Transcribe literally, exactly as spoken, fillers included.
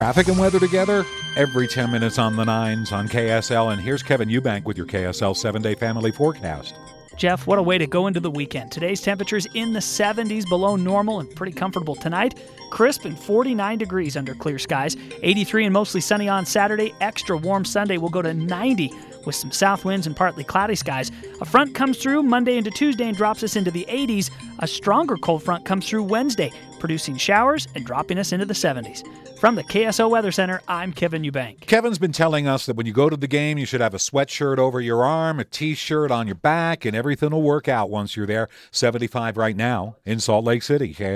Traffic and weather together every ten minutes on the nines on K S L. And here's Kevin Eubank with your K S L seven-day family forecast. Jeff, what a way to go into the weekend. Today's temperatures in the seventies, below normal and pretty comfortable tonight. Crisp and forty-nine degrees under clear skies. eighty-three and mostly sunny on Saturday. Extra warm Sunday will go to ninety with some south winds and partly cloudy skies. A front comes through Monday into Tuesday and drops us into the eighties. A stronger cold front comes through Wednesday, producing showers and dropping us into the seventies. From the K S O Weather Center, I'm Kevin Eubank. Kevin's been telling us that when you go to the game, you should have a sweatshirt over your arm, a T-shirt on your back, and everything will work out once you're there. seventy-five right now in Salt Lake City.